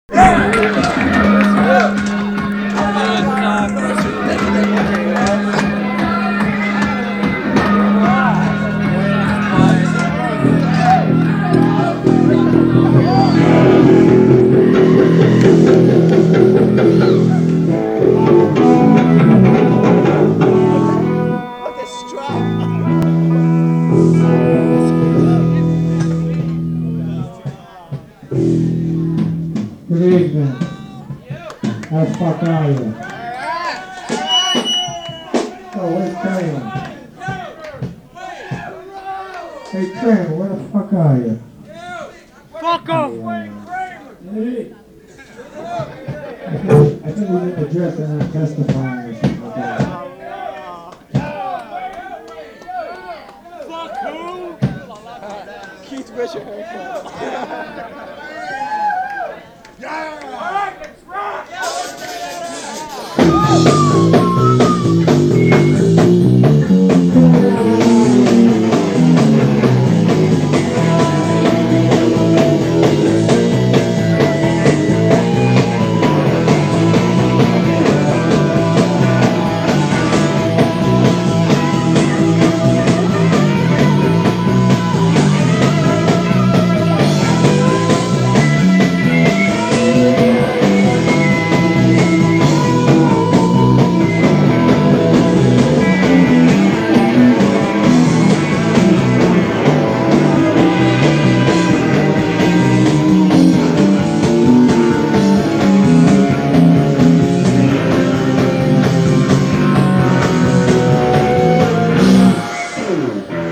Good evening. How the fuck are you? Oh, where's Kramer? Hey, Kramer, where the fuck are you? Fuck off! Hey. I think we need to address and not testifying or something like that. Fuck who? Keith Richard haircut. Alright, let's rock!